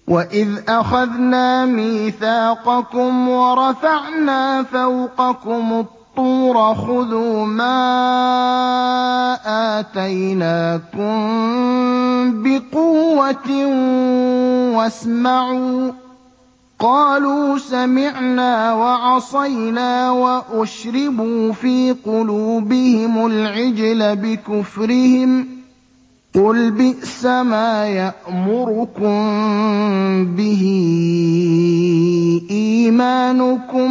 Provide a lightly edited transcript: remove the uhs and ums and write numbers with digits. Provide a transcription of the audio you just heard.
وَإِذْ أَخَذْنَا مِيثَاقَكُمْ وَرَفَعْنَا فَوْقَكُمُ الطُّورَ خُذُوا مَا آتَيْنَاكُم بِقُوَّةٍ وَاسْمَعُوا ۖ قَالُوا سَمِعْنَا وَعَصَيْنَا وَأُشْرِبُوا فِي قُلُوبِهِمُ الْعِجْلَ بِكُفْرِهِمْ ۚ قُلْ بِئْسَمَا يَأْمُرُكُم بِهِ إِيمَانُكُمْ